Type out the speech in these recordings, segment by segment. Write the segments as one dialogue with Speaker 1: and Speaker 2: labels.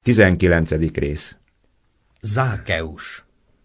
Speaker 1: 19. rész.
Speaker 2: Zákeus.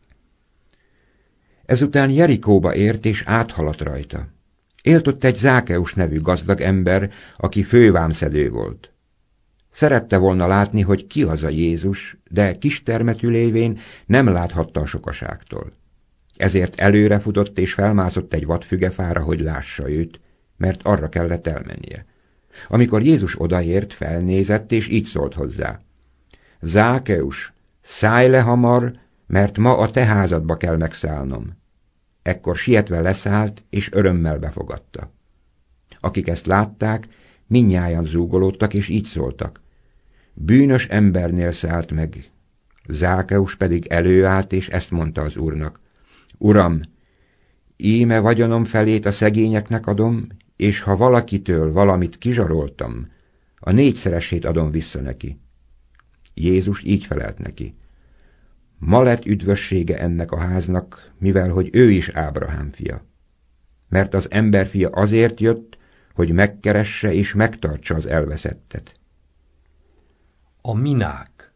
Speaker 1: Ezután Jerikóba ért, és áthaladt rajta. Élt ott egy Zákeus nevű gazdag ember, aki fővámszedő volt. Szerette volna látni, hogy ki az a Jézus, de kistermetű lévén nem láthatta a sokaságtól. Ezért előrefutott és felmászott egy vadfügefára, hogy lássa őt, mert arra kellett elmennie. Amikor Jézus odaért, felnézett, és így szólt hozzá: Zákeus, szállj le hamar, mert ma a te házadba kell megszállnom. Ekkor sietve leszállt, és örömmel befogadta. Akik ezt látták, mindnyájan zúgolódtak, és így szóltak: bűnös embernél szállt meg. Zákeus pedig előállt, és ezt mondta az Úrnak: Uram, íme vagyonom felét a szegényeknek adom, és ha valakitől valamit kizsaroltam, a 4-szeresét adom vissza neki. Jézus így felelt neki: ma lett üdvössége ennek a háznak, mivel hogy ő is Ábrahám fia. Mert az emberfia azért jött, hogy megkeresse és megtartsa az elveszettet.
Speaker 2: A minák.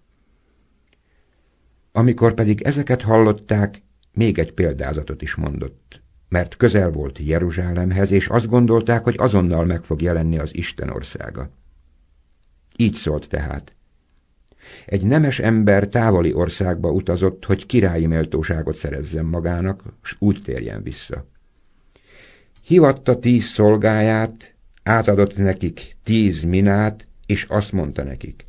Speaker 1: Amikor pedig ezeket hallották, még egy példázatot is mondott, mert közel volt Jeruzsálemhez, és azt gondolták, hogy azonnal meg fog jelenni az Isten országa. Így szólt tehát: egy nemes ember távoli országba utazott, hogy királyi méltóságot szerezzen magának, s úgy térjen vissza. Hívatta 10 szolgáját, átadott nekik 10 minát, és azt mondta nekik: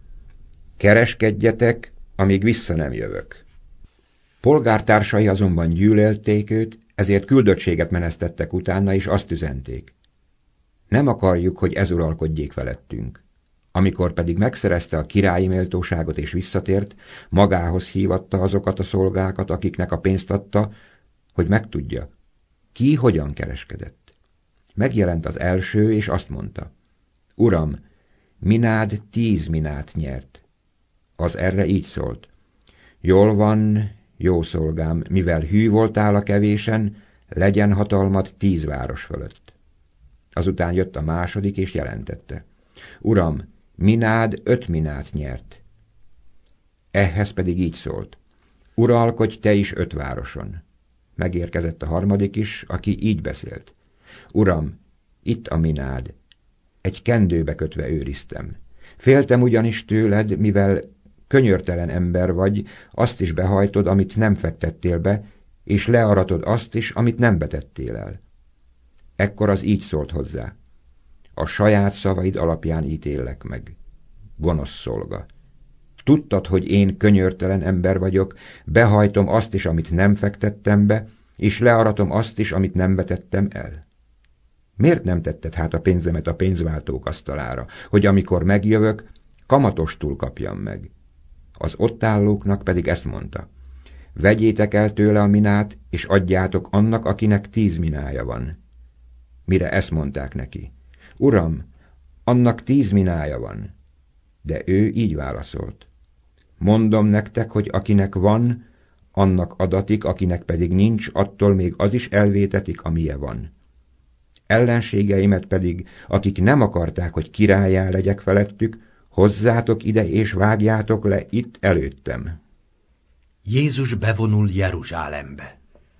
Speaker 1: kereskedjetek, amíg vissza nem jövök. Polgártársai azonban gyűlölték őt, ezért küldöttséget menesztettek utána, és azt üzenték: nem akarjuk, hogy ez uralkodjék felettünk. Amikor pedig megszerezte a királyi méltóságot és visszatért, magához hívatta azokat a szolgákat, akiknek a pénzt adta, hogy megtudja, ki hogyan kereskedett. Megjelent az első, és azt mondta: Uram, minád 10 minát nyert. Az erre így szólt: jól van, jó szolgám, mivel hű voltál a kevésen, legyen hatalmad 10 város fölött. Azután jött a második, és jelentette: Uram, minád 5 minát nyert. Ehhez pedig így szólt: uralkodj te is 5 városon. Megérkezett a harmadik is, aki így beszélt: Uram, itt a minád. Egy kendőbe kötve őriztem. Féltem ugyanis tőled, mivel könyörtelen ember vagy, azt is behajtod, amit nem fektettél be, és learatod azt is, amit nem vetettél el. Ekkor az így szólt hozzá: a saját szavaid alapján ítéllek meg. Gonosz szolga. Tudtad, hogy én könyörtelen ember vagyok, behajtom azt is, amit nem fektettem be, és learatom azt is, amit nem vetettem el. Miért nem tetted hát a pénzemet a pénzváltók asztalára, hogy amikor megjövök, kamatostul kapjam meg? Az ott állóknak pedig ezt mondta: vegyétek el tőle a minát, és adjátok annak, akinek 10 minája van. Mire ezt mondták neki: Uram, annak 10 minája van. De ő így válaszolt: mondom nektek, hogy akinek van, annak adatik, akinek pedig nincs, attól még az is elvétetik, amilyen van. Ellenségeimet pedig, akik nem akarták, hogy királlyá legyek felettük, hozzátok ide és vágjátok le itt előttem.
Speaker 2: Jézus bevonul Jeruzsálembe.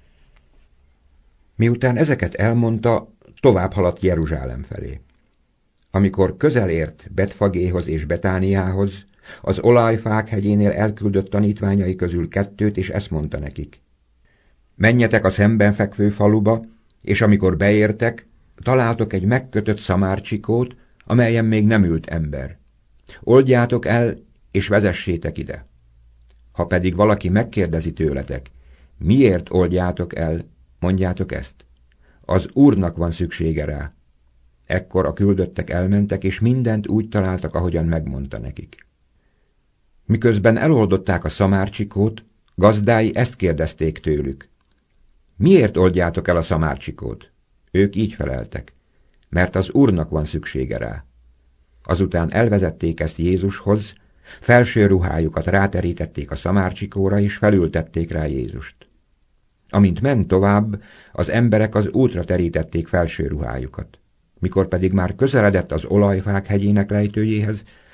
Speaker 1: Miután ezeket elmondta, tovább haladt Jeruzsálem felé. Amikor közel ért Betfagéhoz és Betániához, az olajfák hegyénél elküldött tanítványai közül 2, és ezt mondta nekik: menjetek a szemben fekvő faluba, és amikor beértek, találtok egy megkötött szamárcsikót, amelyen még nem ült ember. Oldjátok el, és vezessétek ide. Ha pedig valaki megkérdezi tőletek: miért oldjátok el, mondjátok ezt: az Úrnak van szüksége rá. Ekkor a küldöttek elmentek, és mindent úgy találtak, ahogyan megmondta nekik. Miközben eloldották a szamárcsikót, gazdái ezt kérdezték tőlük: miért oldjátok el a szamárcsikót? Ők így feleltek: mert az Úrnak van szüksége rá. Azután elvezették ezt Jézushoz, felső ruhájukat ráterítették a szamárcsikóra, és felültették rá Jézust. Amint ment tovább, az emberek az útra terítették felső ruhájukat. Mikor pedig már közeledett az olajfák hegyének lejtőjéhez,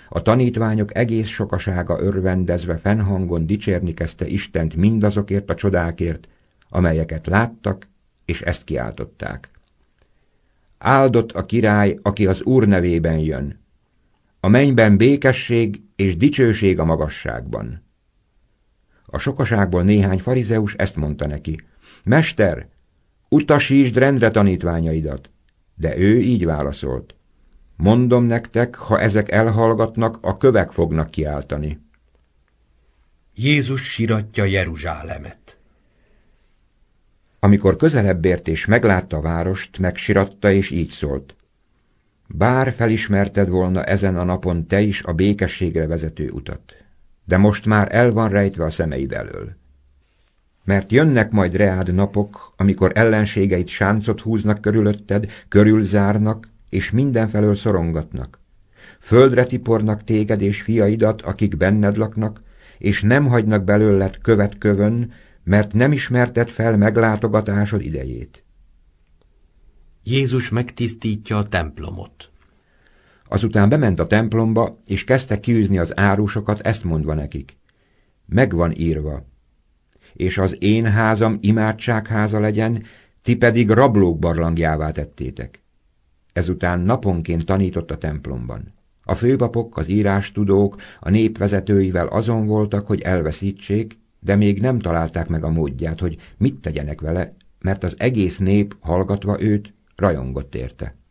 Speaker 1: A tanítványok egész sokasága örvendezve fennhangon dicsérni kezdte Istent mindazokért a csodákért, amelyeket láttak, és ezt kiáltották. Áldott a király, aki az Úr nevében jön. A mennyben békesség és dicsőség a magasságban. A sokaságból néhány farizeus ezt mondta neki: Mester, utasítsd rendre tanítványaidat. De ő így válaszolt: Mondom nektek, ha ezek elhallgatnak, a kövek fognak kiáltani.
Speaker 2: Jézus siratja Jeruzsálemet.
Speaker 1: Amikor közelebb ért és meglátta a várost, megsiratta és így szólt: Bár felismerted volna ezen a napon te is a békességre vezető utat, de most már el van rejtve a szemeid elől. Mert jönnek majd reád napok, amikor ellenségeid sáncot húznak körülötted, körülzárnak, és mindenfelől szorongatnak. Földre tipornak téged és fiaidat, akik benned laknak, és nem hagynak belőled követ kövön, mert nem ismerted fel meglátogatásod idejét.
Speaker 2: Jézus megtisztítja a templomot.
Speaker 1: Azután bement a templomba, és kezdte kiűzni az árusokat, ezt mondva nekik: Megvan írva, és az én házam imádságháza legyen, ti pedig rablók barlangjává tettétek. Ezután naponként tanított a templomban. A főpapok, az írástudók, a nép vezetőivel azon voltak, hogy elveszítsék, de még nem találták meg a módját, hogy mit tegyenek vele, mert az egész nép, hallgatva őt, rajongott érte.